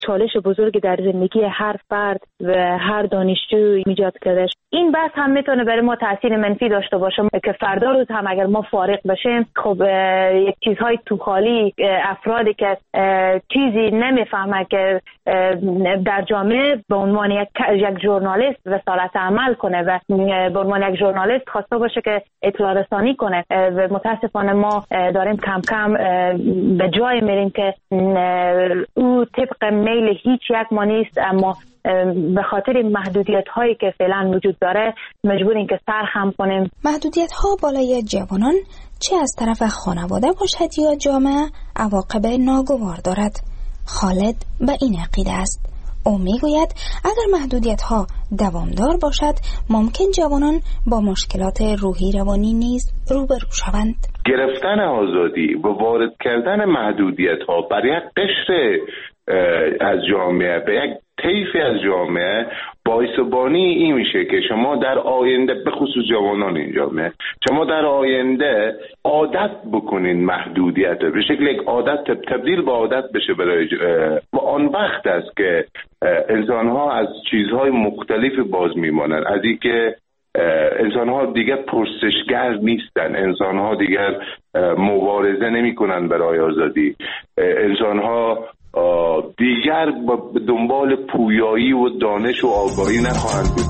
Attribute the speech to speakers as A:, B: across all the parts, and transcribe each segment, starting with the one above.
A: چالش بزرگی در زندگی هر فرد و هر دانشجو ایجاد کرده. این بحث هم میتونه برای ما تاثیر منفی داشته باشه که فردا روز هم اگر ما فارغ بشیم، خب یک چیزهای تو خالی، افرادی که چیزی نمیفهمه که در جامعه به عنوان یک ژورنالیست وسالت عمل کنه و به عنوان یک ژورنالیست خواسته باشه که اطلاع رسانی کنه و متاسفانه ما داریم کم کم به جای میریم که او طبق میل هیچ یک ما نیست، اما به خاطر محدودیت هایی که فعلا وجود داره مجبوریم که سرخم کنیم.
B: محدودیت ها بالای جوانان چه از طرف خانواده باشد یا جامعه عواقب ناگوار دارد. خالد به این عقیده است. او میگوید اگر محدودیت ها دوامدار باشد ممکن جوانان با مشکلات روحی روانی نیز روبرو شوند.
C: گرفتن آزادی و وارد کردن محدودیت ها بر یک قشر از جامعه به یک طیفی از جامعه باعث بانی این میشه که شما در آینده، به خصوص جوانان این جامعه، شما در آینده عادت بکنین محدودیت به شکل یک عادت تبدیل به عادت بشه برای و آن وقت است که انسان ها از چیزهای مختلف باز میمانند، از این که انسان ها دیگر پرسشگر نیستن، انسان ها دیگر مبارزه نمی کنن برای آزادی، انسان ها دیگر به دنبال پویایی و دانش و آگاهی نخواهند بود.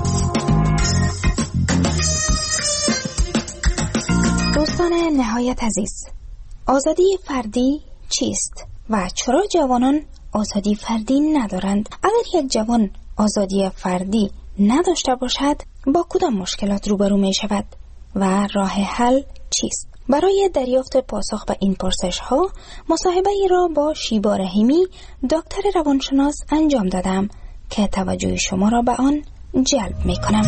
B: دوستان نهایت عزیز، آزادی فردی چیست و چرا جوانان آزادی فردی ندارند؟ اگر یک جوان آزادی فردی نداشته باشد با کدام مشکلات روبرو می شود و راه حل چیست؟ برای دریافت پاسخ به این پرسش ها مصاحبه ای را با شیبا رحیمی دکتر روانشناس انجام دادم که توجه شما را به آن جلب می کنم.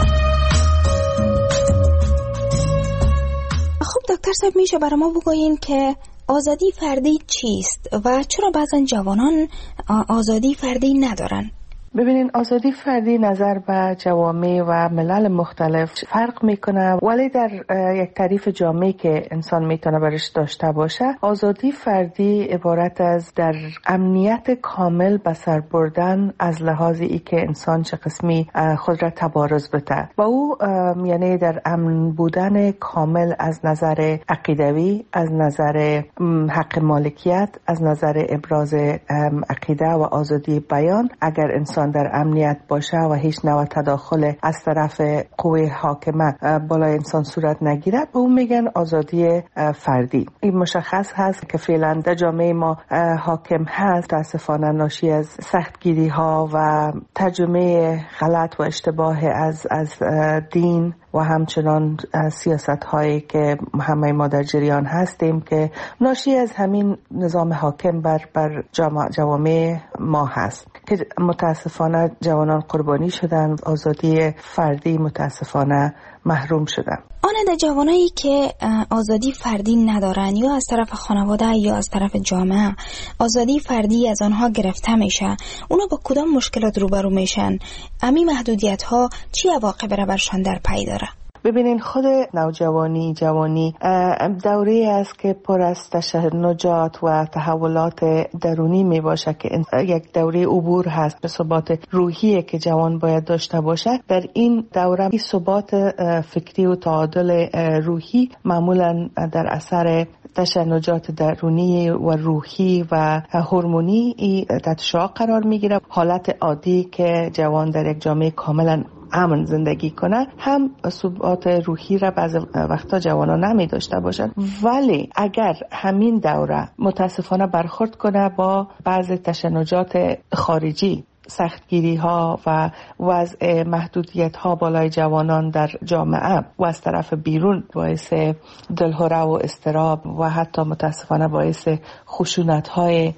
B: خب دکتر صاحب، میشه برای ما بگویین که آزادی فردی چیست و چرا بعضا جوانان آزادی فردی ندارن؟
D: ببینین، آزادی فردی نظر به جوامع و ملل مختلف فرق میکنه، ولی در یک تعریف جامعی که انسان میتونه برش داشته باشه، آزادی فردی عبارت از در امنیت کامل به سر بردن از لحاظ ای که انسان چه قسمی خود را تبارز بده و او یعنی در امن بودن کامل از نظر عقیدوی، از نظر حق مالکیت، از نظر ابراز عقیده و آزادی بیان. اگر انسان در امنیت باشه و هیچ نوع تداخل از طرف قوه حاکمه بالای انسان صورت نگیره، به اون میگن آزادی فردی. این مشخص هست که فعلا در جامعه ما حاکم هست، متاسفانه ناشی از سختگیری ها و ترجمه غلط و اشتباه از دین و همچنان سیاست هایی که همه ما در جریان هستیم که ناشی از همین نظام حاکم بر جوامع ما هست که متاسفانه جوانان قربانی شدن، آزادی فردی متاسفانه محروم شدن.
B: آن جوانایی که آزادی فردی ندارن یا از طرف خانواده یا از طرف جامعه آزادی فردی از آنها گرفته میشه، اونا با کدام مشکلات روبرو میشن؟ امی محدودیت ها چی عواقب را برشان در پی داره؟
D: ببینین، خود نوجوانی جوانی دوری است که پر از تشنجات و تحولات درونی می باشه که یک دوره عبور هست به ثبات روحی که جوان باید داشته باشه. در این دوره ثبات فکری و تعادل روحی معمولا در اثر تشنجات درونی و روحی و هورمونی تحت شعاع قرار میگیره. حالت عادی که جوان در یک جامعه کاملا امن زندگی کنه هم ثبات روحی را بعض وقتا جوانان نمی داشته باشند، ولی اگر همین دوره متاسفانه برخورد کنه با بعض تشنجات خارجی، سختگیری ها و وضع محدودیت ها بالای جوانان در جامعه و از طرف بیرون باعث دلهره و اضطراب و حتی متاسفانه باعث خشونت های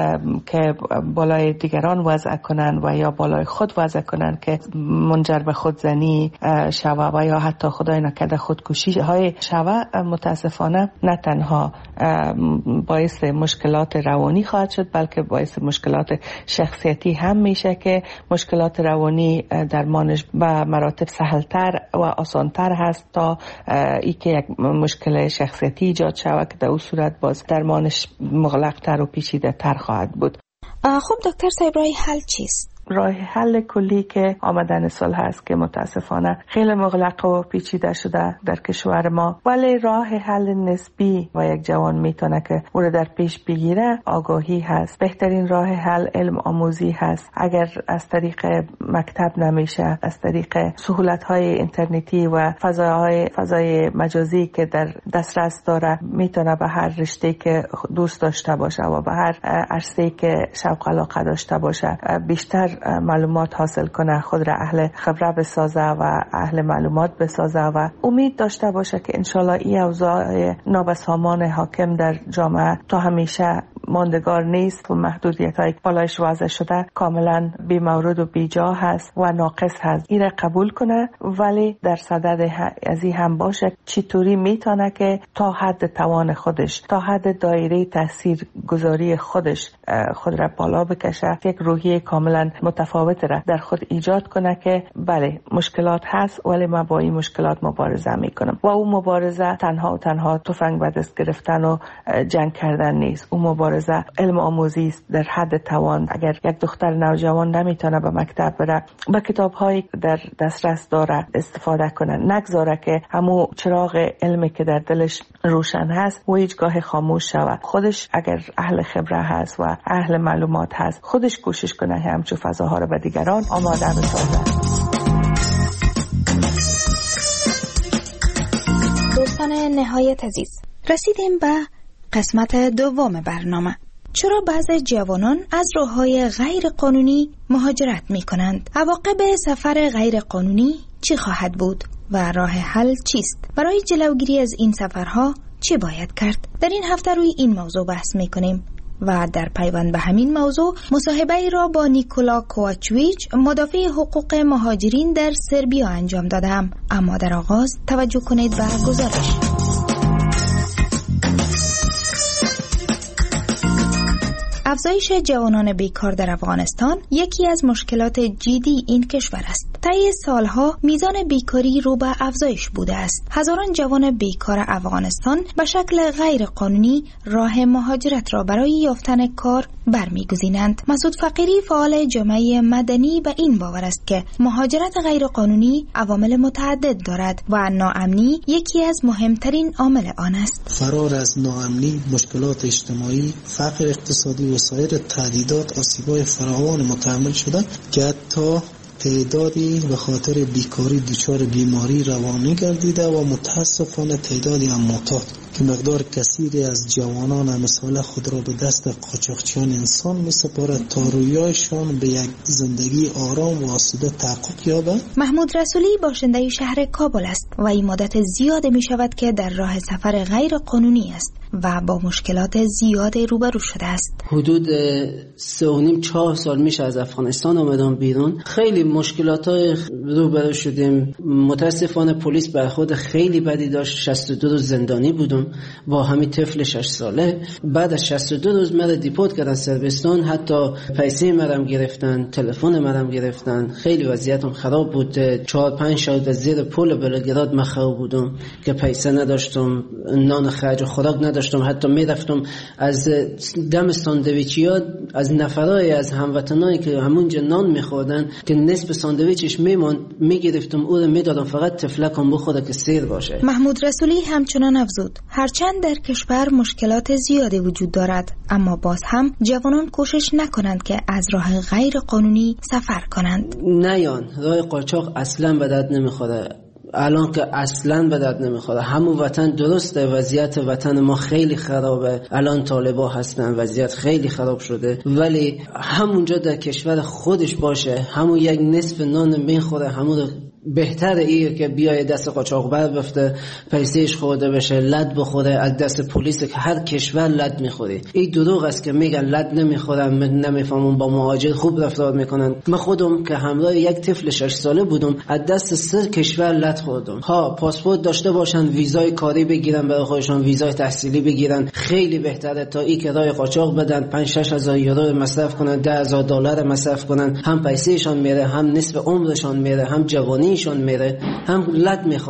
D: که بالای دیگران وضع کنن و یا بالای خود وضع کنن که منجر به خودزنی شوه و یا حتی خدای نکرده خودکشی های شوه، متاسفانه نه تنها باعث مشکلات روانی خواهد شد بلکه باعث مشکلات شخصیتی هم میشه که مشکلات روانی درمانش به مراتب سهلتر و آسانتر هست تا ای که یک مشکل شخصیتی ایجاد شود که در اون صورت باز درمانش مغلقتر و پیچیده تر خواهد بود.
B: خب دکتر صاحب، راه حل چیست؟
D: راه حل کلی که آمدن صلح است که متاسفانه خیلی مغلق و پیچیده شده در کشور ما، ولی راه حل نسبی و یک جوان میتونه که او را در پیش بگیره آگاهی هست. بهترین راه حل علم آموزی هست. اگر از طریق مکتب نمیشه، از طریق سهولت‌های اینترنتی و فضای مجازی که در دسترس داره میتونه به هر رشته که دوست داشته باشه و به هر عرصه‌ای که شوق علاقه داشته باشه بیشتر معلومات حاصل کنه، خود را اهل خبره بسازه و اهل معلومات بسازه و امید داشته باشه که انشالله این اوضاع نابسامان حاکم در جامعه تا همیشه ماندگار نیست و محدودیت‌های بالایش وضع شده کاملا بی مورد و بی جا هست و ناقص هست. این را قبول کنه، ولی در صدد از این هم باشه چطوری میتونه که تا حد توان خودش، تا حد دایره تاثیر گذاری خودش خود را بالا بکشه، یک روحیه کاملا متفاوت را در خود ایجاد کنه که بله مشکلات هست ولی من با این مشکلات مبارزه میکنم. و اون مبارزه تنها تفنگ به دست گرفتن و جنگ کردن نیست. اون مبارزه علم آموزی است در حد توان. اگر یک دختر نوجوان نمیتونه به مکتب بره، با کتاب‌هایی در دسترس داره استفاده کنه، نگذاره که همون چراغ علمی که در دلش روشن هست و هیچگاه خاموش شود. خودش اگر اهل خبره هست و اهل معلومات هست، خودش کوشش کنه همچون فضاها رو به دیگران آماده بسازه.
B: دوستان نهایت عزیز، رسیدیم به قسمت دوم برنامه. چرا بعضی جوانان از راه‌های غیر قانونی مهاجرت می کنند؟ عواقب سفر غیر قانونی چی خواهد بود و راه حل چیست؟ برای جلوگیری از این سفرها چه باید کرد؟ در این هفته روی این موضوع بحث می کنیم و در پیوند به همین موضوع مصاحبه را با نیکولا کوواچویچ، مدافع حقوق مهاجرین در سربیا انجام دادم. اما در آغاز توجه کنید به گزارش. افزایش جوانان بیکار در افغانستان یکی از مشکلات جدی این کشور است. طی سالها میزان بیکاری رو به افزایش بوده است. هزاران جوان بیکار افغانستان به شکل غیر قانونی راه مهاجرت را برای یافتن کار برمیگزینند. مسعود فقیری، فعال جامعه مدنی، به این باور است که مهاجرت غیر قانونی عوامل متعدد دارد و ناامنی یکی از مهمترین عامل آن است.
E: فرار از ناامنی، مشکلات اجتماعی، فقر اقتصادی و سایر تهدیدات آسیب‌های فراوان متحمل شده که حتی تعدادی به خاطر بیکاری دچار بیماری روانی گردیده و متاسفانه تعدادی هم معتاد که مقدار کثیری از جوانان مثال خود را به دست قاچاقچیان انسان می‌سپارد تا رویایشان به یک زندگی آرام و آسوده تحقق یابد.
B: محمود رسولی باشنده شهر کابل است و این مدت زیاد می شود که در راه سفر غیر قانونی است و با مشکلات زیاد روبرو شده است.
F: حدود 3.5-4 سال میشه از افغانستان آمدم بیرون. خیلی مشکلات‌های روبرو شدیم. متاسفانه پلیس برخورد خیلی بدی داشت. 62 روز زندانی بودم با همین طفل 6 ساله. بعد از 62 روز مرا دیپورت کردن سربستان. حتی پیسه مرا گرفتن، تلفن مرا گرفتن. خیلی وضعیتم خراب بود. 4-5 شب زیر پل بلگراد مخرب بودم که پیسه نداشتم، نان خرج و خوراک نداشتم. حتی میرفتم از دم ساندویچیا از نفرای از هموطنایی که همونجا نان میخوردن که نصف ساندویچش میگرفتم او رو میدادم فقط تفلکم بخوره که سیر باشه.
B: محمود رسولی همچنان افزود هرچند در کشور مشکلات زیادی وجود دارد، اما باز هم جوانان کوشش نکنند که از راه غیر قانونی سفر کنند.
F: نیان راه قاچاق اصلا به درد نمیخوره. الان که اصلا به درد نمیخوره. همون وطن درسته، وضعیت وطن ما خیلی خرابه. الان طالبا هستن، وضعیت خیلی خراب شده، ولی همونجا در کشور خودش باشه، همون یک نصف نان میخوره، همون بهتره ایه که بیای دست قاچاقبر بفته، پیسهش خورده بشه، لد بخوره از دست پلیس که هر کشور لد میخوری. این دروغ است که میگن لد نمیخورن، نمیفهمون با مهاجر خوب رفتار میکنن. من خودم که همراه یک طفل 6 ساله بودم از دست 3 کشور لد خوردم. ها پاسپورت داشته باشن، ویزای کاری بگیرن برای خودشون، ویزای تحصیلی بگیرن، خیلی بهتره تا این که راه قاچاق بدن 5-6 هزار یورو مصرف کنن، 10,000 دلار مصرف کنن. هم پیسهشون میره، هم نصف عمرشون میره، هم جوانی شون میره، هم لد میخورن.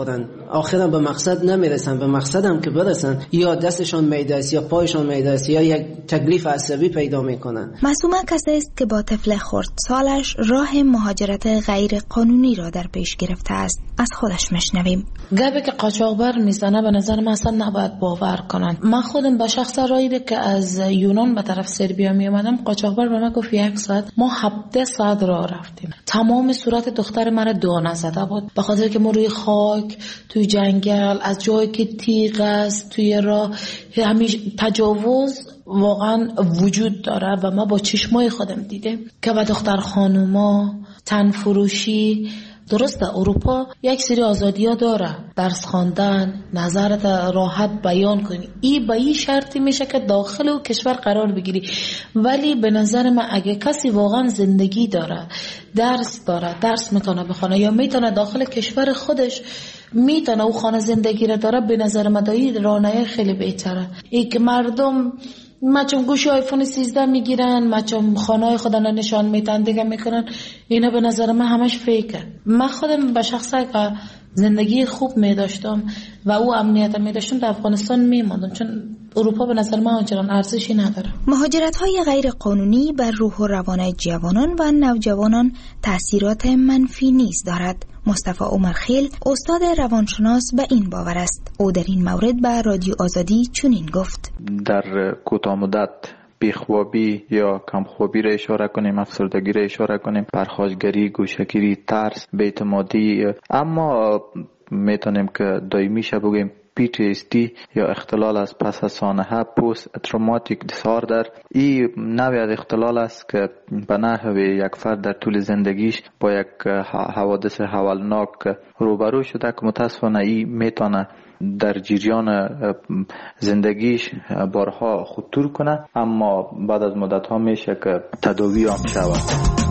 F: آخرا به مقصد نمیرسن. به مقصد هم که برسن یا دستشان میده است یا پایشان میده است یا یک تکلیف عصبی پیدا میکنن.
B: معصومه کسی است که با طفل خردسالش راه مهاجرت غیر قانونی را در پیش گرفته است. از خودش میشنویم.
G: گپی که قاچاقبر میزنه به نظر من اصلا نباید باور کنن. من خودم به شخص رایده که از یونان به طرف سربیا می اومدم، قاچاقبر به من گفت 1 ساعت ما 17 ساعت راه رفتیم. تمام صورت دختر من دانه زده بود به خاطر که ما روی خاک، توی جنگل، از جایی که تیغ است توی راه، همیشه تجاوز واقعا وجود داره و ما با چشمای خودم دیدم که به دختر خانوما تن فروشی. درسته اروپا یک سری آزادی‌ها داره، درس خواندن، نظرت راحت بیان کنی، این به این شرطی میشه که داخل و کشور قرار بگیری. ولی به نظر من اگه کسی واقعا زندگی داره، درس داره، درس میتونه بخونه یا میتونه داخل کشور خودش میتونه او خانه زندگی را داره، به نظر من دایی رانه خیلی بهتره. این که مردم مچم گوشی آیفون 13 میگیرن، مچم خانه خودن نشان میدن دیگه میکنن، اینا به نظر من همش فیکه. من خودم به شخصه که زندگی خوب میداشتم و او امنیت میداشتم در افغانستان میماندم، چون اروپا به نظر من آنچنان ارزشی نداره.
B: مهاجرت‌های غیر قانونی بر روح و روان جوانان و نوجوانان تأثیرات منفی نیز دارد. مصطفی عمرخیل استاد روانشناس به این باور است. او در این مورد به رادیو آزادی چنین گفت:
H: در کوتاه مدت بیخوابی یا کمخوابی را اشاره کنیم، افسردگی را اشاره کنیم، پرخاشگری، گوشه‌گیری، ترس، بی‌اعتمادی، اما میتونیم که دائمی شه بگیم PTSD یا اختلال از پس از سانحه، پست تروماتیک دیساردر. این نوعی از اختلال است که به نحو یک فرد در طول زندگیش با یک حوادث هولناک روبرو شده که متاسفانه این میتونه در جریان زندگیش بارها خطور کنه، اما بعد از مدت ها میشه که تداوی هم شود.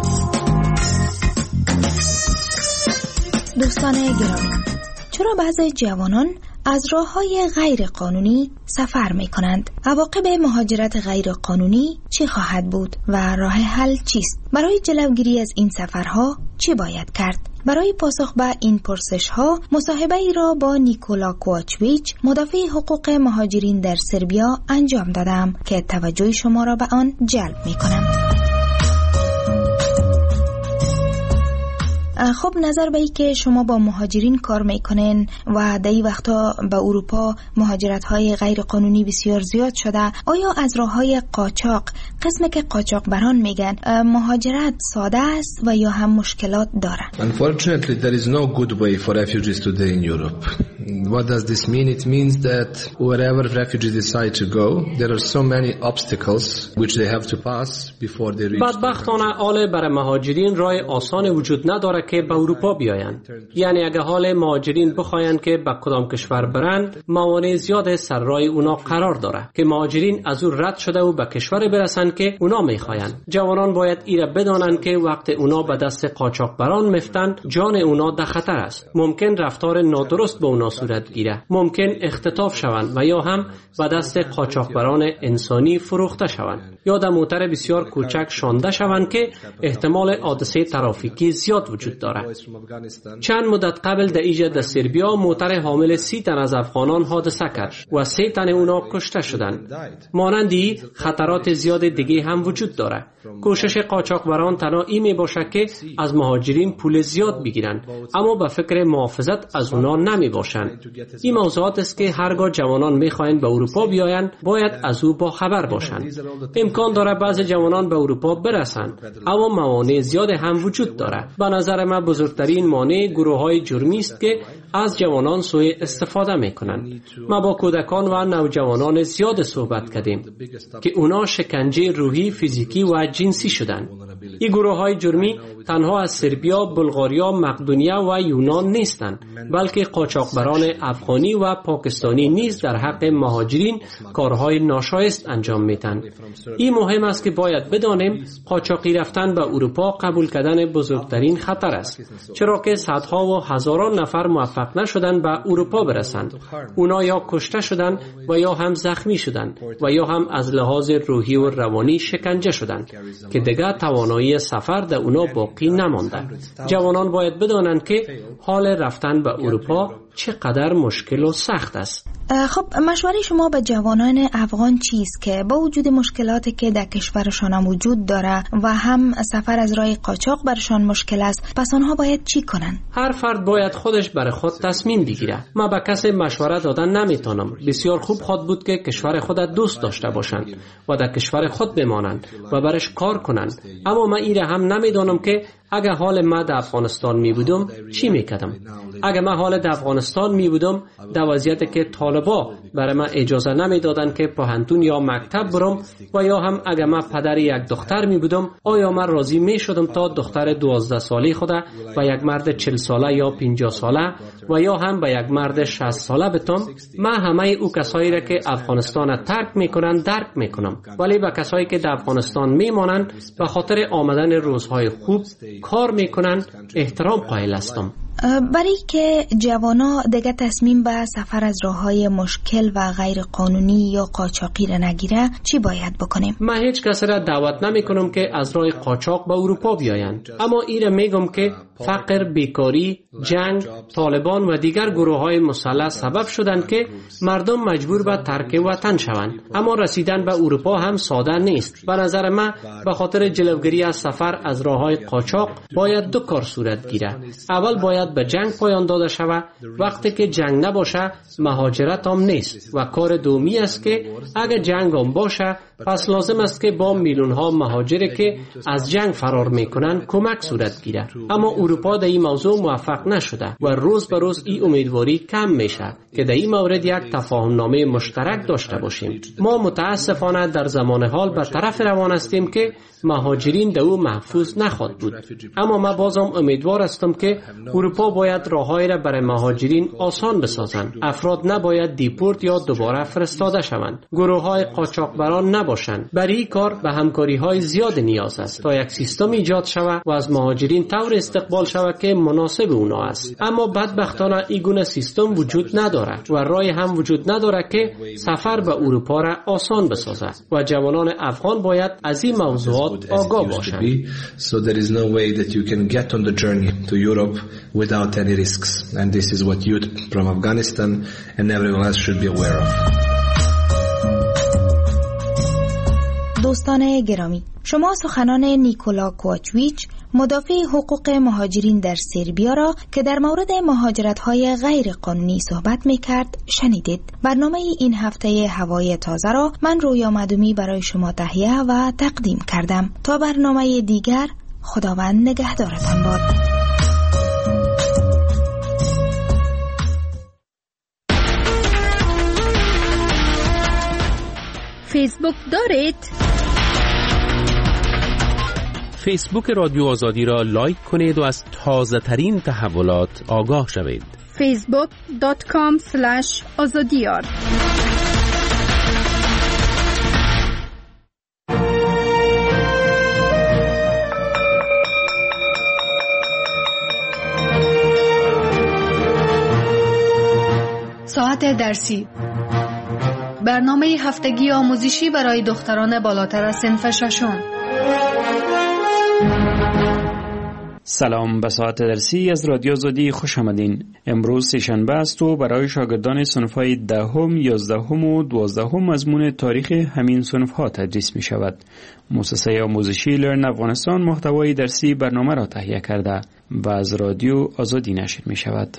B: دوستان گرامی، چرا بعضی جوانان از راه‌های غیر قانونی سفر می‌کنند؟ عواقب مهاجرت غیر قانونی چی خواهد بود و راه حل چیست؟ برای جلوگیری از این سفرها چی باید کرد؟ برای پاسخ به این پرسش‌ها مصاحبه‌ای را با نیکولا کوواچویچ، مدافع حقوق مهاجرین در سربیا انجام دادم که توجه شما را به آن جلب می‌کنم. خب نظر به ای که شما با مهاجرین کار میکنین و در این وقتا به اروپا مهاجرت‌های غیر قانونی بسیار زیاد شده، آیا از راه‌های قاچاق، قسمی که قاچاقبران میگن، مهاجرت ساده است و یا هم مشکلات داره؟
I: Unfortunately, there is no good way for refugees today in Europe. What does this mean? It means that wherever refugees decide to go, there are so many obstacles which they have to pass before they reach.
J: بدبختانه حال برای مهاجرین راه آسان وجود نداره که به اروپا بیایند. یعنی اگه حال مهاجرین بخواین که به کدام کشور برند، موانع زیاد سر راه اونا قرار داره که مهاجرین از او رد شده و به کشور برسن که اونا میخواین. جوانان باید ایره بدانن که وقت اونا به دست قاچاقبران مفتن، جان اونا در خطر است. ممکن رفتار نادرست به اونا صورت گیره، ممکن اختطاف شوند و یا هم به دست قاچاقبران انسانی فروخته شوند یا در موتر بسیار کوچک شانده شوند که احتمال حادثه ترافیکی زیاد وجود دارد. چند مدت قبل در ایجاد در سربیا موتر حامل 30 تن از افغانان حادثه کرد و 3 تن اونا کشته شدند. مانندی خطرات زیاد دیگه هم وجود داره. کوشش قاچاقبران تنها این می باشه که از مهاجرین پول زیاد بگیرن، اما به فکر محافظت از اونا نمی باشن. این موضوعات است که هرگاه جوانان می خواهند به اروپا بیاین باید از او با خبر باشند. امکان داره بعضی جوانان به اروپا برسن، اما موانع زیاد هم وجود داره. به نظر من بزرگترین مانع گروه‌های جرمی است که از جوانان سوء استفاده میکنند. ما با کودکان و نوجوانان زیاد صحبت کردیم که اونا شکنجه روحی، فیزیکی و جنسی شدند. این گروه‌های جرمی تنها از سربیا، بلغاریا، مقدونیه و یونان نیستند، بلکه قاچاقبران افغانی و پاکستانی نیز در حق مهاجرین کارهای ناشایست انجام میدن. این مهم است که باید بدانیم قاچاقی رفتن به اروپا قبول کردن بزرگترین خطر است، چرا که صدها و هزاران نفر موفق نشدن به اروپا برسند. اونا یا کشته شدند و یا هم زخمی شدند و یا هم از لحاظ روحی و روانی شکنجه شدند که دیگر توانایی سفر در اونا باقی نمانده. جوانان باید بدانند که حال رفتن به اروپا چقدر مشکل و سخت است.
B: خب مشوره شما به جوانان افغان چیست که با وجود مشکلاتی که در کشورشان وجود داره و هم سفر از راه قاچاق برشان مشکل است، پس آنها باید چی کنن؟
J: هر فرد باید خودش برای خود تصمیم بگیره. من به کسی مشوره دادن نمیتونم. بسیار خوب خود بود که کشور خود دوست داشته باشند و در کشور خود بمانند و برش کار کنند. اما من ایره هم نمیدونم که اگه حال من در افغانستان می بودم چی میکردم. اگه من حال در افغانستان می بودم در وضعیتی که طالبا برای من اجازه نمیدادن که پوهنتون یا مکتب برم و یا هم اگه من پدر یک دختر می بودم، آیا من راضی می شدم تا دختر 12 ساله خدا و یک مرد 40 ساله یا 50 ساله و یا هم به یک مرد 60 ساله بتم؟ من همه او کسایی را که افغانستان ترک میکنن درک میکنم، ولی به کسایی که در افغانستان میمانند به خاطر آمدن روزهای خوب کار میکنن احترام قائل هستم.
B: برای که جوانا دیگه تصمیم به سفر از راههای مشکل و غیر قانونی یا قاچاقی را نگیره، چی باید بکنیم؟
J: من هیچ کس را دعوت نمی کنم که از راه قاچاق به اروپا بیایند، اما ایره میگم که فقر، بیکاری، جنگ، طالبان و دیگر گروه های مسلح سبب شدند که مردم مجبور به ترک وطن شوند. اما رسیدن به اروپا هم ساده نیست. به نظر من به خاطر جلوگیری از سفر از راه های قاچاق باید دو کار صورت گیره. اول باید به جنگ پایان داده شود. وقتی که جنگ نباشه مهاجرت هم نیست و کار دومی است که اگر جنگ هم باشه پس لازم است که با میلیون ها مهاجری که از جنگ فرار میکنن کمک صورت گیره. اما اروپا در این موضوع موفق نشده و روز به روز این امیدواری کم میشه که در این مورد یک تفاهم نامه مشترک داشته باشیم. ما متاسفانه در زمان حال به طرف روان هستیم که مهاجرین در او محفوظ نخواهد بود. اما من بازم امیدوار هستم که اروپا باید راههایی را برای مهاجرین آسان بسازند. افراد نباید دیپورت یا دوباره فرستاده شوند. گروه‌های قاچاقبران نباشند. برای این کار به همکاری‌های زیاد نیاز است تا یک سیستم ایجاد شود و از مهاجرین طور استقبال شود که مناسب اونا است. اما بدبختانه این گونه سیستم وجود ندارد و راهی هم وجود ندارد که سفر به اروپا را آسان بسازد و جوانان افغان باید از این موضوعات آگاه باشند.
I: So there is no way that you can get on the journey to Europe without any risks, and this is what youth from Afghanistan and everyone else should be aware of.
B: دوستان گرامی، شما سخنان نیکولا کوچویچ مدافع حقوق مهاجرین در سربیا را که در مورد مهاجرت‌های غیر قانونی صحبت می‌کرد شنیدید. برنامه این هفته هوای تازه را من رویا مدومی برای شما تهیه و تقدیم کردم. تا برنامه دیگر، خداوند نگهدارتان باد.
K: فیسبوک دارید؟
L: فیسبوک رادیو آزادی را لایک کنید و از تازه ترین تحولات آگاه شوید.
K: facebook.com/azadiyar
M: ساعت درسی، برنامه هفتگی آموزشی برای دختران بالاتر از صنف ششم.
N: سلام، به ساعت درسی از رادیو آزادی خوش آمدین. امروز سه‌شنبه است و برای شاگردان صنف‌های 10ام، 11ام و 12ام مضمون تاریخ همین صنف‌ها تدریس می شود. مؤسسه آموزشی لرن افغانستان محتوای درسی برنامه را تهیه کرده و از رادیو آزادی نشر می شود.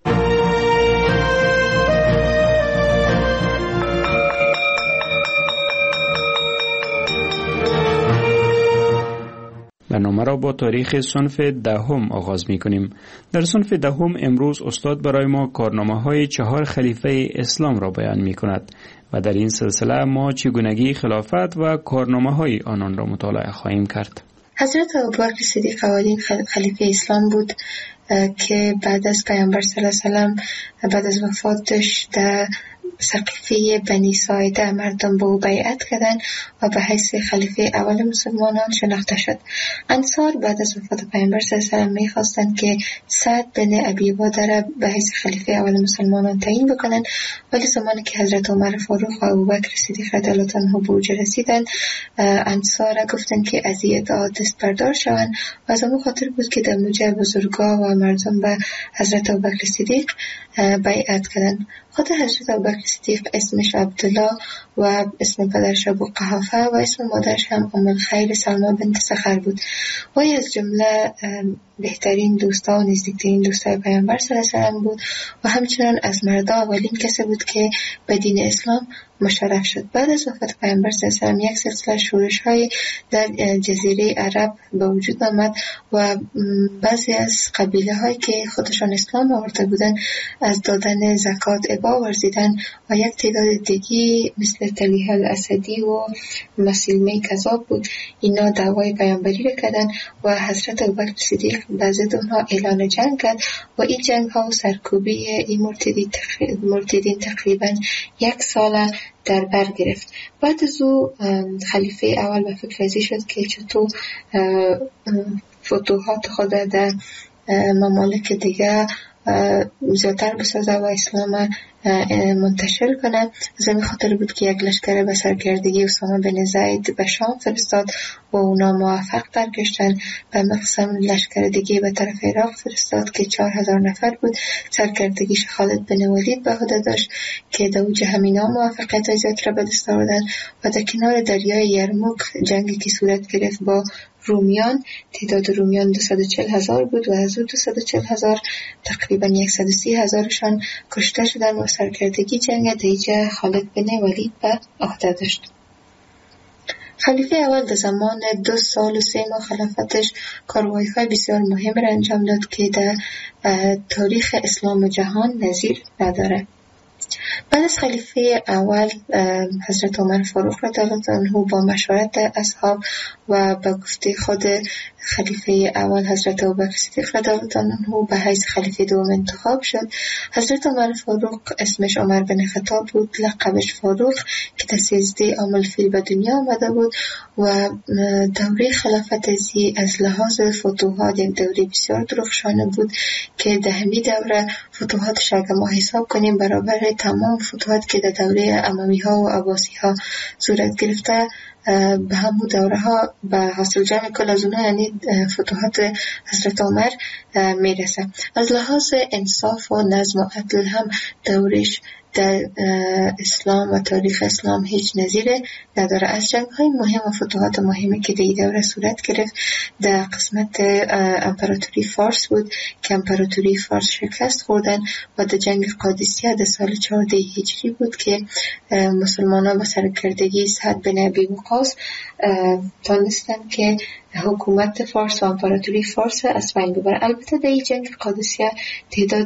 N: برنامه را با تاریخ صنف 10م آغاز می کنیم. در صنف 10م امروز استاد برای ما کارنامه‌های 4 خلیفه اسلام را بیان می کند و در این سلسله ما چگونگی خلافت و کارنامه‌های آنان را مطالعه خواهیم کرد.
O: حضرت ابوبکر صدیق اولین خلیفه اسلام بود که بعد از پیامبر صلی الله علیه و سلم بعد از وفاتش در سقیفه بنی ساعده مردم به او بیعت کردند و به حیث خلیفه اول مسلمانان شناخته شد. انصار بعد از وفات پیامبر صلی الله علیه و آله می‌خواستند که سعد بن ابی عباده را به حیث خلیفه اول مسلمانان تعیین بکنند، ولی زمانی که حضرت عمر فاروق و ابوبکر صدیق رضی الله عنه به اوج رسیدند، انصار گفتند که از این ادعا دست بردار شوند و از همون خاطر بود که در موجه بزرگا و مردم به حضرت ابوبکر صدیق بیعت کردند. خود حضرت ابوبکر صدیق اسمش عبدالله و اسم پدرش ابو قحافه و اسم مادرش هم ام الخیر سلمى بنت سخر بود. وی از جمله بهترین دوستا و نزدیکترین دوستای پیامبر صلی الله علیه و آله بود و همچنان از مردا اولین کسی بود که به دین اسلام مشرف شد. بعد از وفات پیامبر صلی الله علیه و آله یک سلسله شورش‌های در جزیره عرب به وجود آمد و بعضی از قبیله‌هایی که خودشان اسلام آورده بودند از دادن زکات ابا ورزیدند و یک تعداد دیگه مثل طلیحه الاسدی و مسلمه کذاب بود، اینا دعوای پیامبری را کردند و حضرت ابوبکر صدیق به ضد اونها اعلان جنگ کرد و این جنگ ها و سرکوبی این مرتدین تقریبا یک سال در بر گرفت. بعد از او خلیفه اول به فکر ازی شد که چطور فتوحات خود در ممالک دیگه زیادتر بسازه و اسلام منتشر کنه. از این خاطر بود که یک لشکر به سرکردگی اسامه بن زید به شام فرستاد و اونا موفق برگشتن. به مقسم لشکر دیگه به طرف عراق فرستاد که 4000 نفر بود. سرکردگیش خالد بن ولید به عهده داشت که در اوج همینا موفقیت زیاد را به دست آوردن و در کنار دریای یرموک جنگی که صورت گرفت با رومیان. تعداد رومیان 240,000 بود و از اون 240,000 تقریبا 130,000شان کشته شدن و سرکردگی جنگ دیگه خالد بن ولید به عهده داشت. خلیفه اول در زمان 2 سال و 3 ماه خلافتش کاروایی‌های بسیار مهم را انجام داد که در تاریخ اسلام و جهان نظیر نداره. بعد از خلیفه اول حضرت عمر فاروق رضی الله عنه با مشورت اصحاب و با گفته خود خلیفه اول حضرت ابوبکر صدیق رضی الله عنه به حیث خلیفه دوم انتخاب شد. حضرت عمر فاروق اسمش عمر بن خطاب بود، لقبش فاروق که در 13 عام الفیل به دنیا آمده بود و دوره خلافت از لحاظ فتوحات یک دوره بسیار درخشانه بود که در همین دوره فتوحاتش اگر ما حساب کنیم برابر تمام فتوحات که در دوره اموی ها و عباسی ها صورت گرفته به همون دوره ها به حاصل جمع کل از اونها یعنی فتوحات حضرت عمر میرسه. از لحاظ انصاف و نظم و عدل هم دورش در اسلام و تاریخ اسلام هیچ نظیره نداره. از جنگ های مهم و فتوحات مهمی که در دوره صورت گرفت در قسمت امپراتوری فارس بود که امپراتوری فارس شکست خوردن و در جنگ قادسیه در سال 14 هجری بود که مسلمانان با سرکردگی سعد بن ابی وقاص تانستن که حکومت فارس و امپراتوری فارس از بین ببرن. البته در این جنگ قادسیه تعداد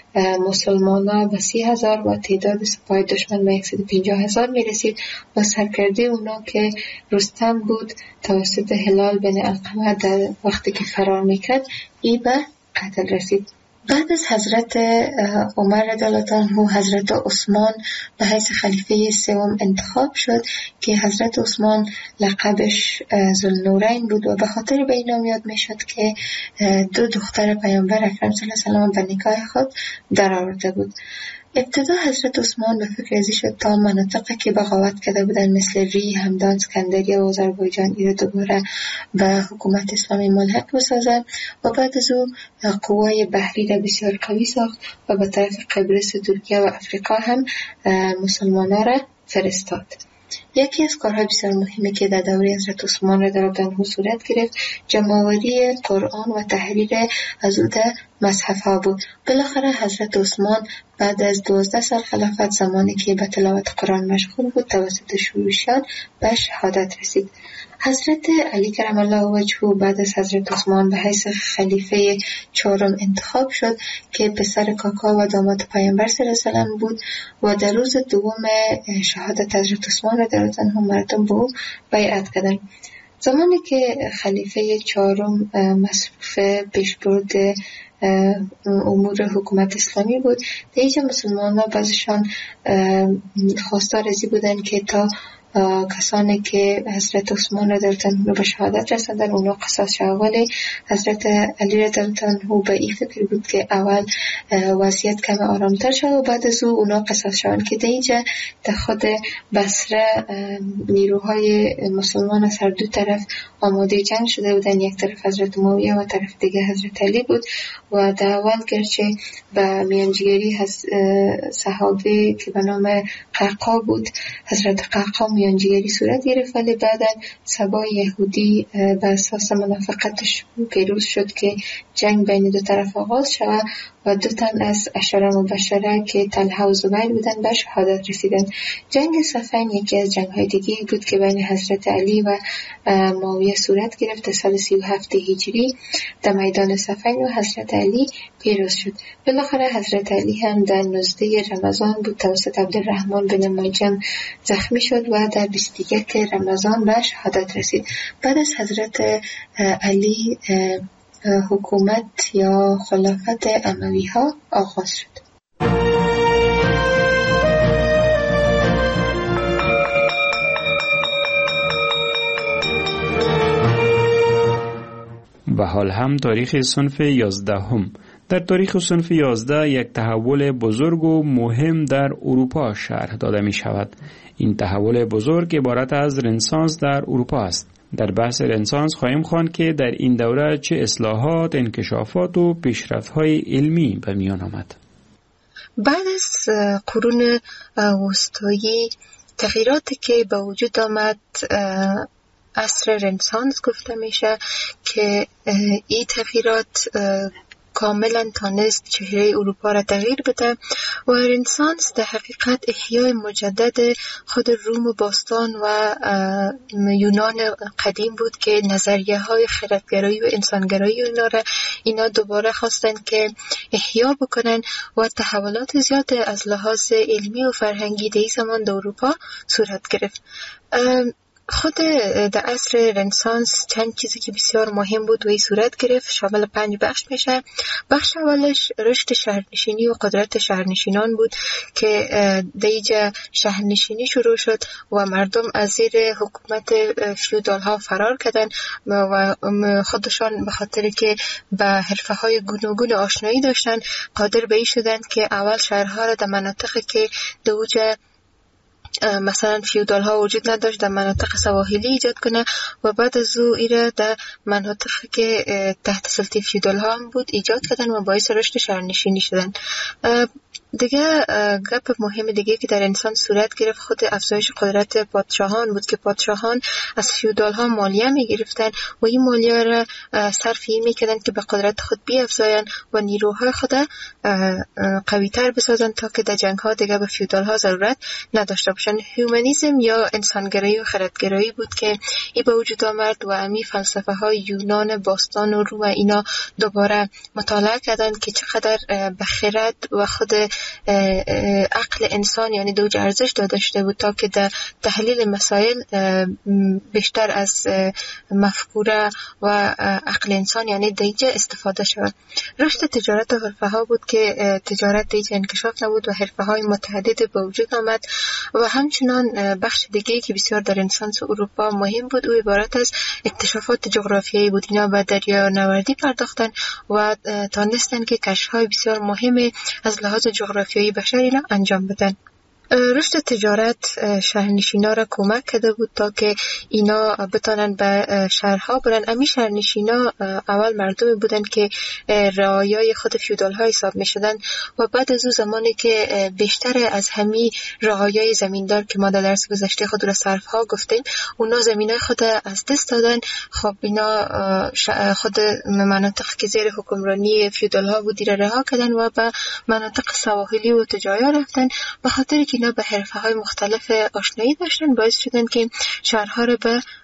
O: مسلمانان به 30,000 و تعداد سپاه دشمن به 150,000 میرسید و سرکرده اونا که رستم بود توسط هلال بن علقمه در وقتی که فرار میکرد ای به قتل رسید. بعد از حضرت عمر رضی الله عنه حضرت عثمان به حیث خلیفه سوم انتخاب شد که حضرت عثمان لقبش ذوالنورین بود و به خاطر به این نام یاد میشد که 2 دختر پیامبر اکرم صلی الله علیه و آله به نکاح خود درآورده بود. ابتدا حضرت عثمان به فکر ازی شد تا مناطقی که بغاوت کرده بودن مثل ری، همدان، اسکندریه و آذربایجان ایره دوباره به حکومت اسلامی ملحق بسازد و بعد از او قوای بحری را بسیار قوی ساخت و به طرف قبرس، ترکیه و افریقا هم مسلمانان را فرستاد. یکی از کارهای بسیار مهمی که در دوره حضرت عثمان رضی الله عنه صورت گرفت جمع‌آوری قرآن و تحریر از او در مصحف‌ها بود. بالاخره حضرت عثمان بعد از 12 سال خلافت زمانی که به تلاوت قرآن مشغول بود توسط شورشیان به شهادت رسید. حضرت علی کرم الله وجهه بعد از حضرت عثمان به حیث خلیفه 4 انتخاب شد که پسر کاکا و داماد پیامبر صلی الله علیه و سلم بود و در روز دوم شهادت حضرت عثمان رضی الله عنه مردم به او بیعت کردند. زمانی که خلیفه چهارم مصروف پیشبرد امور حکومت اسلامی بود، در اینجا مسلمان ها بعضشان خواستار ازی بودن که تا کسانی که حضرت عثمان را در تنهو به شهادت رسندن اونا قصاص شد. ولی حضرت علی را در تنهو به این فکر بود که اول وضعیت کم آرامتر شد و بعد از اونا قصاص شدن، که در اینجا در خود بصره نیروهای مسلمان از هر دو طرف آماده جنگ شده بودن. یک طرف حضرت معاویه و طرف دیگه حضرت علی بود و در اول گرچه به میانجیگری صحابه که به نام قعقاع بود، حضرت قعقاع میانجیگری صورت گرفت، ولی بعدا سبای یهودی به اساس منافقتش پیروز شد که جنگ بین دو طرف آغاز شد و دو تن از عشره مبشره که طلحه و زبیر بودن به شهادت رسیدن. جنگ صفین یکی از جنگ‌های دیگه بود که بین حضرت علی و معاویه صورت گرفت. سال 37 هجری در میدان صفین و حضرت علی پیروز شد. بالاخره حضرت علی هم در 19 رمضان بود توسط عبدالرحمن بن ملجم زخمی شد و در 21 رمضان به شهادت رسید. بعد از حضرت علی حکومت یا خلافت اموی ها آغاز شد.
N: و حال هم تاریخ صنف 11 هم. در تاریخ صنف 11 یک تحول بزرگ و مهم در اروپا شرح داده می شود. این تحول بزرگ عبارت از رنسانس در اروپا است. در بحث رنسانس خواهیم خواند که در این دوره چه اصلاحات، انکشافات و پیشرفت‌های علمی به میان آمد.
O: بعد از قرون وسطایی تغییراتی که به وجود آمد عصر رنسانس گفته میشه که این تغییرات کاملا تانست چهره اروپا را تغییر بده و رنسانس در حقیقت احیای مجدد خود روم و باستان و یونان قدیم بود که نظریه های خردگرایی و انسانگرایی اینا دوباره خواستن که احیا بکنن و تحولات زیاد از لحاظ علمی و فرهنگی در زمان در اروپا صورت گرفت. خود در عصر رنسانس چند چیزی که بسیار مهم بود و این صورت گرفت شامل 5 بخش میشه. بخش اولش رشد شهرنشینی و قدرت شهرنشینان بود که در اینجا شهرنشینی شروع شد و مردم از زیر حکومت فیودال ها فرار کردن و خودشان به خاطر که به حرفه های گوناگون آشنایی داشتن قادر به این شدن که اول شهرها را در مناطقی که در اوج مثلا فیودال ها وجود نداشت در مناطق سواحلی ایجاد کنه و بعد از او ایره در مناطقی که تحت سلطه فیودال ها هم بود ایجاد کردن و باعث رشد شهرنشینی شدن. دیگه گپ مهم دیگه که در انسان صورت گرفت خود افزایش قدرت پادشاهان بود که پادشاهان از فیودال ها مالیه می گرفتن و این مالیه را صرف این می کردن که به قدرت خود بیافزاین و نیروهای خود قوی تر بسازن تا که در جنگ ها دیگه به فیودال ها ضرورت نداشته باشن. هیومانیسم یا انسانگرایی و خردگرایی بود که این به وجود آمد و امی فلسفه های یونان باستان و روم اینا دوباره مطالعه کردن که چقدر به خرد و خود عقل انسان یعنی دوج ارزش داده شده بود تا که در تحلیل مسائل بیشتر از مفکوره و عقل انسان یعنی دیجه استفاده شود. رشد تجارت و حرفه ها بود که تجارت دیجه انکشاف نبود و حرفه های متعدد به وجود آمد و همچنان بخش دیگه که بسیار در رنسانس اروپا مهم بود و عبارت از اکتشافات جغرافیایی بود. اینا به دریا نوردی پرداختن و تانستن که کشف‌های بسیار مهم از لحاظ جغرافیایی بشری را انجام بدن. رشد تجارت شهرنشینا را کمک کرده بود تا که اینا بتانن به شهرها برن. امی شهرنشینا اول مردمی بودن که رعایای خود فیودال ها حساب می شدن و بعد از اون زمانی که بیشتر از همی رعایای زمیندار که ما در درس گذشته خود را صرف ها گفتیم اونا زمینای خود از دست دادن. خب اینا خود مناطق که زیر حکمرانی فیودال ها بودی را رها کردن و به مناطق سواحلی و تجایا رفتن. به خاطر که اینا به حرفه های مختلف آشنایی داشتن باعث شدن که شهرها را به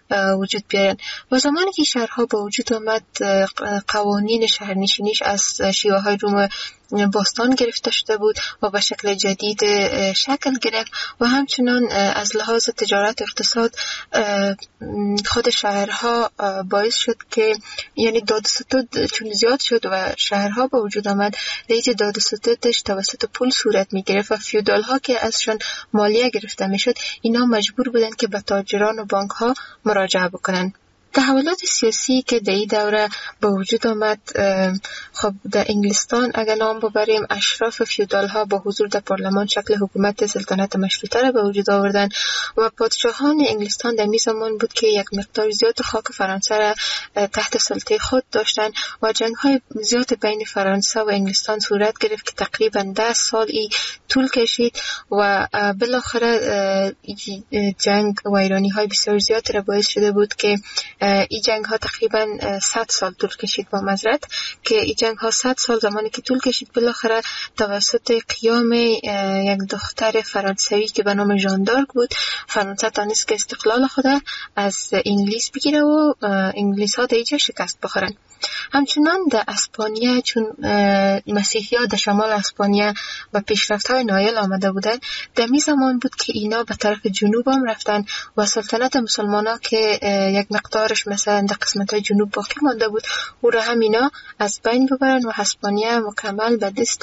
O: وجود بیارن. و زمانی که شهرها به وجود آمد قوانین شهرنشینیش از شیوه های روم باستان گرفته شده بود و به شکل جدید شکل گرفت و همچنان از لحاظ تجارت و اقتصاد خود شهرها باعث شد که یعنی داد و ستد چون زیاد شد و شهرها به وجود آمد، رئیس داد و ستدش توسط پول صورت می گرفت و فیودال ها که ازشان مالیه گرفته می شد اینا مجبور بودن که به تاجران و بانک ها مراجعه بکنن. تحولات سیاسی که در این دوره به وجود آمد، خب در انگلستان اگر نام ببریم اشراف فیودال ها با حضور در پارلمان شکل حکومت سلطنت مشروطه را به وجود آوردن و پادشاهان انگلستان در می زمان بود که یک مقدار زیاد خاک فرانسه را تحت سلطه خود داشتن و جنگ های زیاد بین فرانسه و انگلستان صورت گرفت که تقریبا 10 سال طول کشید و بالاخره جنگ و ایرانی های بسیار زیاد را باعث شده بود که این جنگ ها تقریبا 100 سال طول کشید. با معذرت که این جنگ ها 100 سال زمانی که طول کشید بالاخره توسط قیام یک دختر فرانسوی که به نام ژان دارک بود فرانسه تانست که استقلال خود از انگلیس بگیره و انگلیس ها در اینجا شکست بخورن. همچنان در اسپانیا چون مسیحی ها در شمال اسپانیا و پیشرفت های نایل آمده بودن، در می زمان بود که اینا به طرف جنوب هم رفتن و سلطنت مسلمان ها که یک مقدارش مثلا در قسمت های جنوب باقی مانده بود او را هم اینا از بین ببرن و اسپانیا مکمل به دست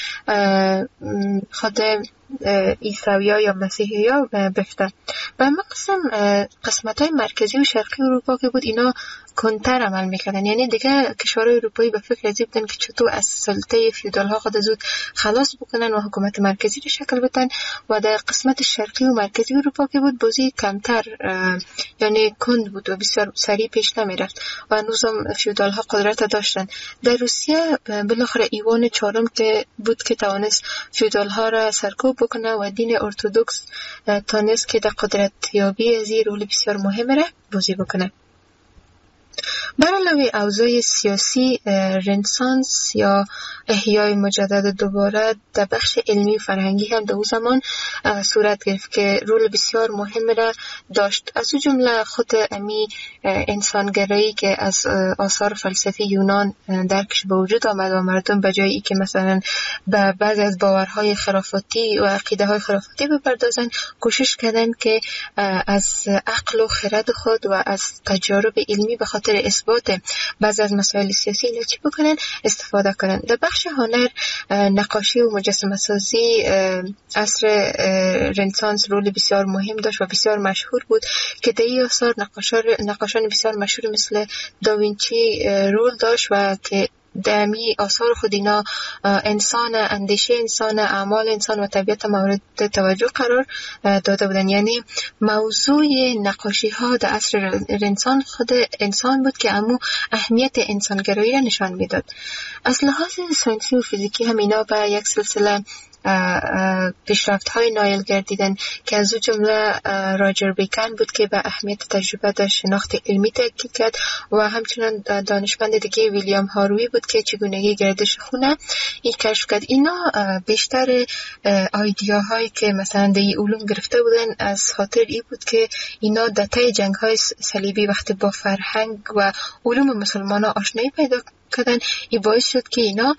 O: خود عیسوی ها یا مسیحی ها بفته. و اما قسمت های مرکزی و شرقی اروپا که بود اینا کنتر عمل میکردن، یعنی دیگه کشورهای اروپایی به فکر از بودن که چطور از سلطه فیودال ها خود زود خلاص بکنن و حکومت مرکزی رو شکل بدن. و در قسمت شرقی و مرکزی اروپا که بود بازی کمتر یعنی کند بود و بسیار سریع پیش نمیرفت و نظام فیودال ها قدرت داشتن. در روسیه بالاخره ایوان چهارم که بود که توانست فیودال ها را سرکوب بکنه و دین ارتدوکس تانست که در قدرت یابی از رول بسیار مهم را بازی بکنه. بر علاوه اوضاع سیاسی، رنسانس یا احیای مجدد دوباره در بخش علمی فرهنگی هم در اون زمان صورت گرفت که رول بسیار مهم را داشت. از اون جمله خود امی انسانگرایی که از آثار فلسفی یونان درکش به وجود آمد و مردم به جای که مثلا به بعضی از باورهای خرافاتی و عقیده های خرافاتی بپردازن، کوشش کردن که از عقل و خرد خود و از تجارب علمی به خاطر اثبات بعضی از مسائل سیاسی چی بکنن استفاده کنن. در بخش هنر، نقاشی و مجسمه سازی عصر رنسانس رول بسیار مهم داشت و بسیار مشهور بود که در این آثار نقاشان بسیار مشهور مثل داوینچی رول داشت و که دمی آثار خود اینا انسان، اندیشه انسان، اعمال انسان و طبیعت مورد توجه قرار داده بودن. یعنی موضوع نقاشی ها در عصر رنسانس خود انسان بود که امو اهمیت انسانگرایی را نشان میداد. از لحاظ ساینسی و فیزیکی هم اینا به یک سلسله پیشرفت های نایل گردیدن که از او جمله راجر بیکن بود که به اهمیت تجربه در شناخت علمی تاکید کرد و همچنان دانشمند دیگه ویلیام هاروی بود که چگونگی گردش خونه این کشف کرد. اینا بیشتر ایدیاهایی که مثلا در علوم گرفته بودن از خاطر ای بود که اینا در طی جنگ های صلیبی وقتی با فرهنگ و علوم مسلمان ها آشنایی پیدا کردن، این باعث شد که اینا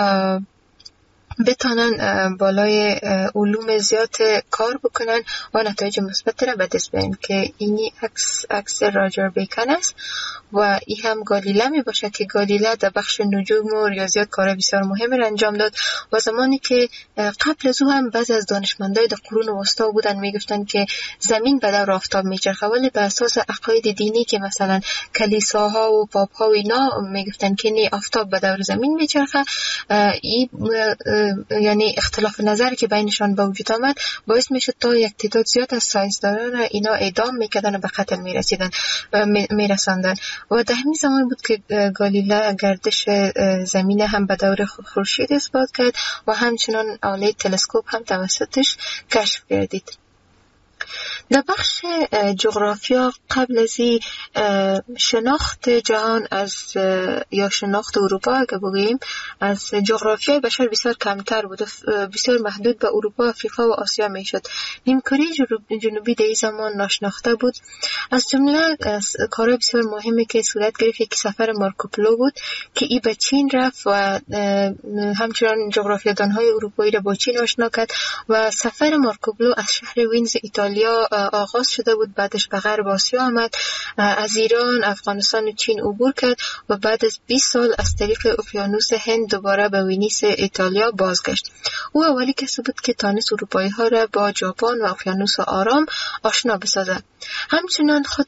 O: بتانن بالای علوم زیاد کار بکنن و نتایج مثبت را به دست بیارن که اینی عکس راجر بیکن است و این هم گالیله می باشه که گالیله در بخش نجوم و ریاضیات کار بسیار مهم را انجام داد و زمانی که قبل از او هم بعضی از دانشمندای در قرون وسطا بودن میگفتن که زمین به دور آفتاب میچرخه، ولی به اساس عقاید دینی که مثلا کلیساها و پاپها و اینا میگفتن که نه آفتاب به دور زمین میچرخه، این یعنی اختلاف نظر که بینشان به وجود آمد باعث میشد تا یک تعداد زیاد از ساینسدانان اینا اعدام میکردن و به قتل میرساندن و در همین زمان بود که گالیله گردش زمین هم به دور خورشید اثبات کرد و همچنان آله تلسکوپ هم توسطش کشف گردید. در بخش جغرافیا قبل از شناخت جهان یا شناخت اروپا که بگوییم از جغرافیای بشر بسیار کمتر بود، بسیار محدود به اروپا، آفریقا و آسیا میشد. نیمکره جنوبی در این زمان ناشناخته بود. از جمله کارهای بسیار مهمی که صورت گرفت که سفر مارکوپولو بود که ای به چین رفت و همچنان جغرافیادانهای اروپایی را با چین آشنا کرد و سفر مارکوپولو از شهر وینز ایتالیا آغاز شده بود، بعدش به غرب آسیا آمد، از ایران، افغانستان و چین عبور کرد و بعد از 20 سال از طریق اقیانوس هند دوباره به ونیز ایتالیا بازگشت. او اولی کسی بود که تانست اروپایی ها را با ژاپن و اقیانوس آرام آشنا بسازد. همچنان خود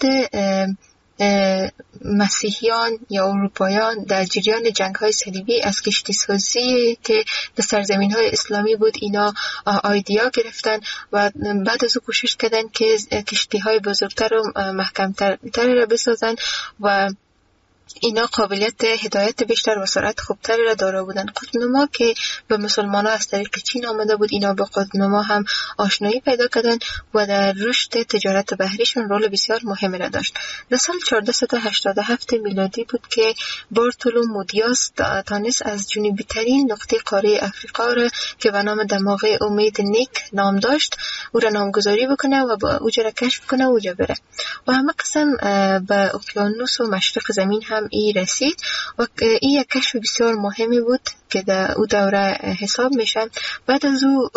O: مسیحیان یا اروپایان در جریان جنگ‌های صلیبی از کشتی سازی که در سرزمین‌های اسلامی بود اینا ایده گرفتن و بعد از او کوشش کردن که کشتی‌های بزرگتر و محکم‌تر را بسازن و اینا قابلیت هدایت بیشتر و سرعت خوبتری را داره بودن. قطب‌نما که به مسلمان‌ها از طریق چین آمده بود، اینا با قطب‌نما هم آشنایی پیدا کردن و در رشد تجارت بحریشون رول بسیار مهمی را داشت. در سال 1487 میلادی بود که بارتولومو دیاز تانست از جنوبی ترین نقطه قاره افریقا را که به نام دماغه امید نیک نام داشت او را نامگذاری بکنه و با اوجا را کشف کنه و اوجا بره و همه قسم به اقیانوس و مشرق زمین هم ای رسید و این یک کشف بسیار مهمی بود که در او دوره حساب میشه. بعد از او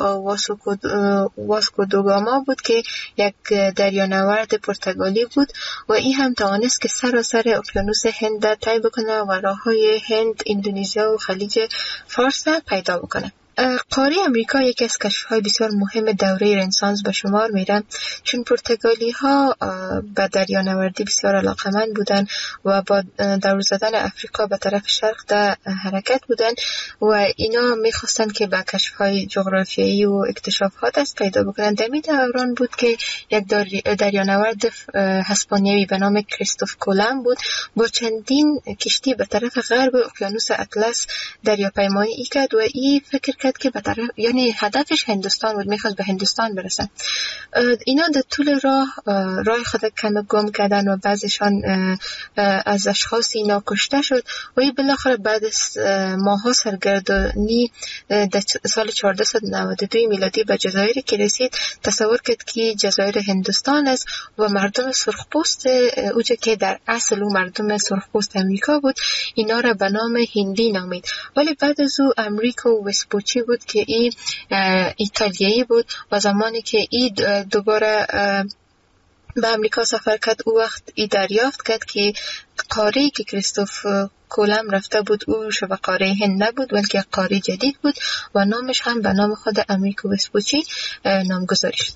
O: واسکو دوگاما بود که یک دریانورد پرتغالی بود و این هم توانست که سراسر اقیانوس هند را طی بکنه و راههای هند، اندونزیا و خلیج فارس را پیدا بکنه. قاره امریکا یکی از کشف‌های بسیار مهم دوره رنسانس به شمار میره، چون پرتغالی‌ها به دریانوردی بسیار علاقه‌مند بودن و با دور زدن افریقا به طرف شرق در حرکت بودن و اینا میخواستن که به کشف‌های جغرافیایی و اکتشافات دست پیدا بکنن. در این دوران بود که یک دریانورد اسپانیایی به نام کریستوف کولوم بود با چندین کشتی به طرف غرب اقیانوس اطلس دریاپیمایی کرد و این فکر کرد که به طرف، یعنی هدفش هندوستان بود، میخواست به هندوستان برسن. اینا در طول راه خود کم گم کردن و بعضیشان از اشخاص اینا کشته شد و این بالاخره بعد از ماها سرگردانی در سال 1492 میلادی به جزایری که رسید تصور کرد که جزایر هندوستان است و مردم سرخپوست اوجا که در اصل او مردم سرخپوست امریکا بود اینا را به نام هندی نامید. ولی بعد از او امریکو وسپوچی بود که این ایتالیایی بود و زمانی که این دوباره به امریکا سفر کرد او وقت ای دریافت کرد که قاره‌ای که کریستوف کولوم رفته بود او شبه قاره هند نبود بلکه قاره جدید بود و نامش هم به نام خود امریکو وسپوچی نامگذاری شد.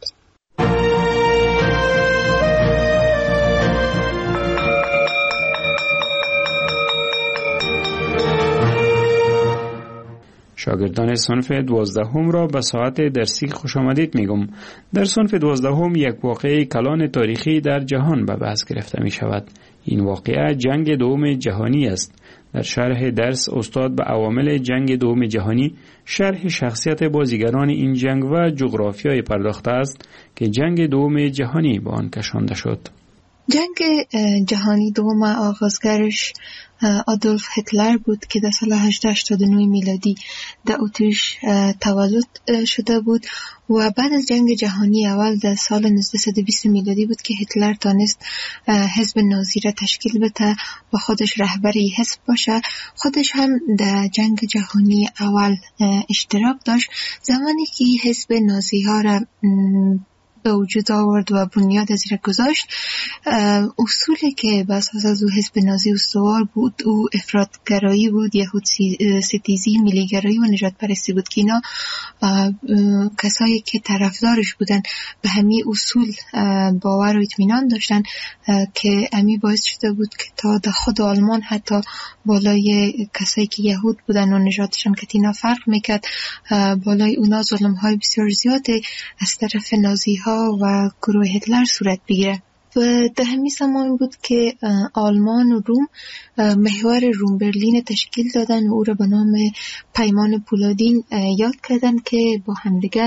N: شاگردان صنف 12 را به ساعت درسی خوش آمدید میگم. در صنف 12 یک واقعه کلان تاریخی در جهان به بحث گرفته می شود. این واقعه جنگ دوم جهانی است. در شرح درس استاد به عوامل جنگ دوم جهانی، شرح شخصیت بازیگران این جنگ و جغرافیای پرداخته است که جنگ دوم جهانی به آن کشانده شد.
O: جنگ جهانی دوم آغازگرش آدولف هیتلر بود که در سال 1889 میلادی در اتریش تولد شده بود و بعد از جنگ جهانی اول در سال 1920 میلادی بود که هیتلر تانست حزب نازی را تشکیل بده و خودش رهبری حزب باشه. خودش هم در جنگ جهانی اول اشتراک داشت. زمانی که حزب نازی ها را به وجود آورد و بنیاد از را گذاشت، اصولی که بر اساس از او حزب نازی استوار بود او افراطگرایی بود، یهود ستیزی، ملیگرایی و نجات پرستی بود که اینا کسایی که طرفدارش بودن به همین اصول باور و اطمینان داشتن که امی باعث شده بود که تا در خود آلمان حتی بالای کسایی که یهود بودن و نجاتشان که اینا فرق میکرد بالای اونا ظلم های بسیار زیاد از طرف نازی ها و گروه هیتلر صورت بگیره. و در همین زمان بود که آلمان و روم محور روم برلین تشکیل دادن و او را به نام پیمان پولادین یاد کردن که با همدیگه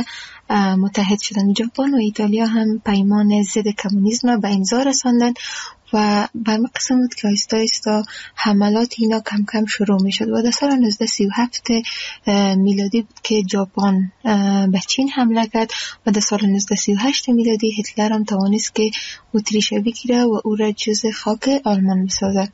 O: متحد شدن. ژاپن و ایتالیا هم پیمان ضد کمونیسم به امضا رساندن و به همین قسم بود که آیستا آیستا حملات اینا کم کم شروع می شد و در سال 1937 میلادی بود که ژاپن به چین حمله کرد و در سال 1938 میلادی هیتلر هم توانست که اتریش بگیره و او را جزء خاک آلمان بسازد.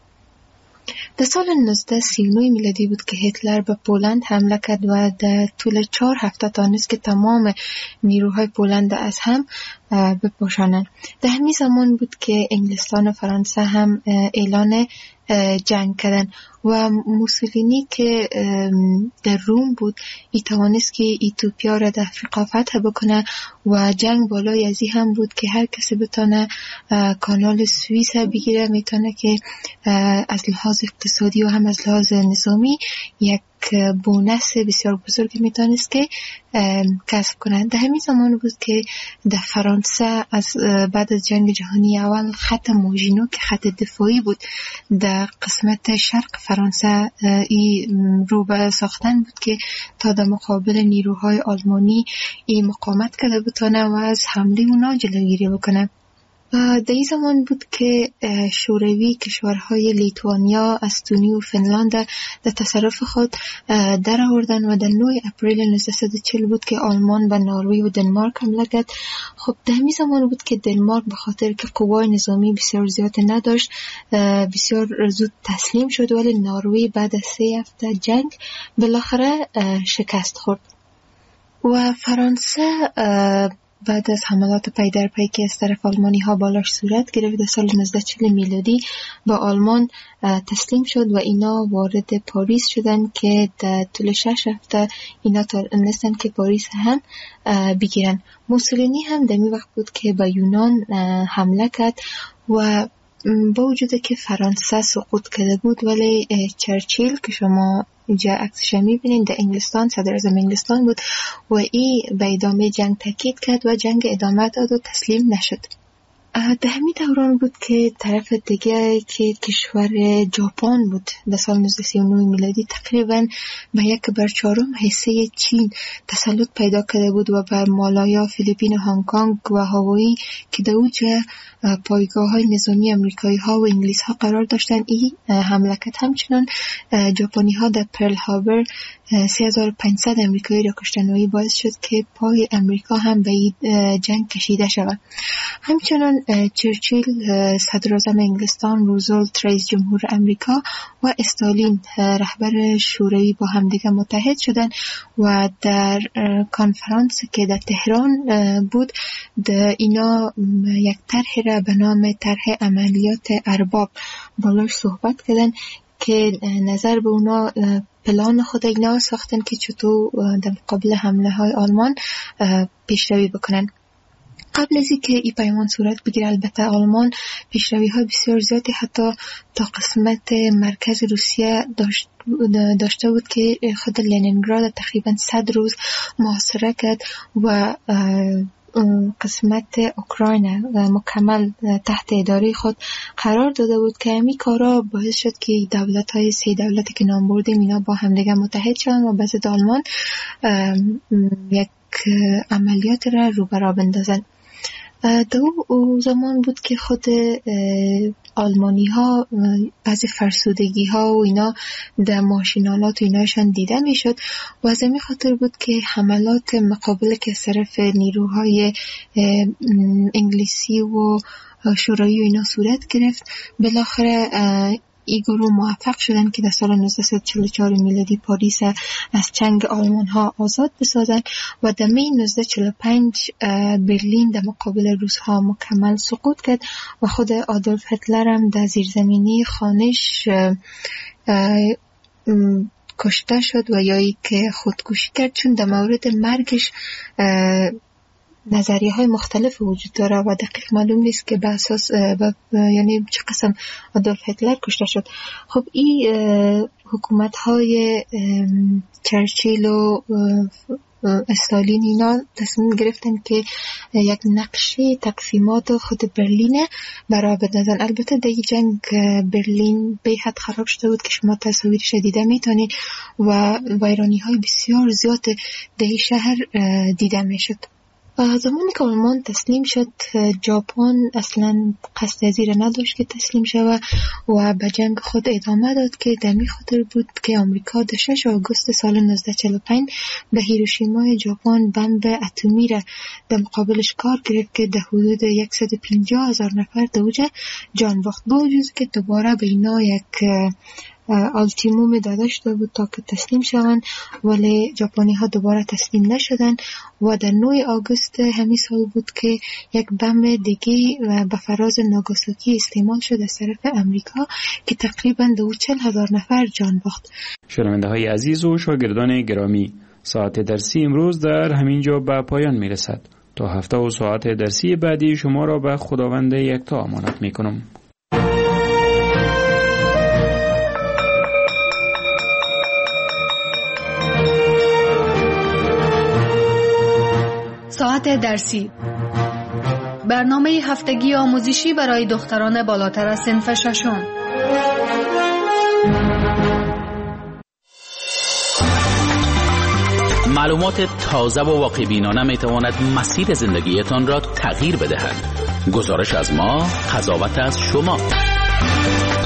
O: در سال 1939 میلادی بود که هیتلر به پولند حمله کرد و در طول 4 هفته توانست که تمام نیروهای پولند از هم بپوشانند. در همین زمان بود که انگلستان و فرانسه هم اعلان جنگ کردن و موسولینی که در روم بود ای توانست که ایتوپیا را در افریقا فتح بکنه و جنگ بالای ازی هم بود که هر کسی بتونه کانال سوئیس بگیره، میتونه که از لحاظ اقتصادی و هم از لحاظ نظامی یک بونس بسیار بزرگی میتونست که کسب کنند. در همین زمان بود که در فرانسه از بعد از جنگ جهانی اول خط موژینو که خط دفاعی بود در قسمت شرق فرانسه رو به ساختن بود که تا در مقابل نیروهای آلمانی مقاومت کرده بتونه و از حمله اونا جلوگیری بکنه. در این زمان بود که شوروی کشورهای لیتوانیا، استونی و فنلاند در تصرف خود در آوردن و در 9 اپریل 1940 بود که آلمان به نروژ و دنمارک حمله کرد. خب در همین زمان بود که دنمارک به خاطر که قوای نظامی بسیار زیاد نداشت بسیار زود تسلیم شد، ولی نروژ بعد از 3 هفته جنگ بالاخره شکست خورد و فرانسه بعد از حملات پی در پی که از طرف آلمانی ها بالاش صورت گرفت در سال 1940 میلادی با آلمان تسلیم شد و اینا وارد پاریس شدن که در طول 6 هفته اینا تونستن که پاریس هم بگیرن. موسولینی هم در می وقت بود که به یونان حمله کرد و با وجود که فرانسه سقوط کرده بود ولی چرچیل که شما اینجا عکسش میبینید در انگلستان صدر اعظم انگلستان بود و این به ادامه جنگ تاکید کرد و جنگ ادامه داد و تسلیم نشد. در همین دوران بود که طرف دیگه که کشور ژاپن بود در سال 1939 میلادی تقریبا به 1/4 حصه چین تسلط پیدا کرده بود و بر مالایا، فیلیپین، هنگ کنگ و هاوایی که در اوج پایگاه های نظامی امریکایی ها و انگلیس ها قرار داشتن این حمله کرد. همچنان ژاپنی ها در پرل هاربر 3500 امریکایی را کشتن و این باعث شد که پای امریکا هم به این جنگ کشیده شود. همچنان چرچیل صدر اعظم انگلستان، روزولت رئیس جمهور امریکا و استالین رهبر شوروی با همدیگه متحد شدند و در کنفرانس که در تهران بود اینا یک طرح را به نام طرح عملیات ارباب بالاش صحبت کردن که نظر به اونا پلان خود اینا ساختن که چطور در مقابل حمله های آلمان پیشروی بکنن. قبل از اینکه این پیمان صورت بگیره البته آلمان پیشروی های بسیار زیادی حتی تا قسمت مرکز روسیه داشته بود که خود لنینگراد تقریبا 100 روز محاصره کرد و قسمت اوکراین مکمل تحت اداره خود قرار داده بود که همین کارا باعث شد که دولت‌های 3 دولتی که نام بردیم اینا با هم دیگه متحد شدن و بعد آلمان یک عملیات را رو برا بندازن. دو زمان بود که خود آلمانی ها بعضی فرسودگی ها و اینا در ماشینالات و ایناشان دیده می شد و از این خاطر بود که حملات مقابل که صرف نیروهای انگلیسی و شوروی و اینا صورت گرفت. بالاخره این گروه موفق شدن که در سال 1944 میلادی پاریس از چنگ آلمان ها آزاد بسازن و در می 1945 برلین در مقابل روس ها مکمل سقوط کرد و خود آدولف هیتلر هم در زیرزمینی خانش کشته شد و یایی که خودکشی کرد، چون در مورد مرگش نظریه های مختلف وجود داره و دقیق معلوم نیست که به اساس یعنی چه قسم آدولف هیتلر کشته شد. خب این حکومت های چرچیل و استالین اینا تصمیم گرفتن که یک نقشه تقسیمات خود برلین برای بدازن. البته در جنگ برلین به حد خراب شده بود که شما تصاویرش دیده میتونید و ویرانی های بسیار زیاد در شهر دیده میشد. زمانی که آلمان تسلیم شد، ژاپن اصلا قصد از این نداشت که تسلیم شود و به جنگ خود ادامه داد که در می خاطر بود که آمریکا در 6 آگوست سال 1945 به هیروشیما ژاپن بمب اتمی را در مقابلش کار گرفت که در حدود 150,000 نفر در اوج جان باخت. با وجود که دوباره به اینا یک التیموم داده شده بود تا که تسلیم شوند، ولی ژاپنی ها دوباره تسلیم نشدن و در 9 آگوست همین سال بود که یک بمب دیگه به فراز ناگاساکی استعمال شد از طرف امریکا که تقریبا 40,000 نفر جان باخت.
N: شنونده های عزیز و شاگردان گرامی، ساعت درسی امروز در همین جا به پایان می رسد. تا هفته و ساعت درسی بعدی شما را به خداوند یکتا امانت می کنم.
M: ساعت درسی، برنامه هفتگی آموزشی برای دختران بالاتر از صنف ششم.
L: معلومات تازه و واقع بینانه می تواند مسیر زندگیتان را تغییر بدهد. گزارش از ما، قضاوت از شما.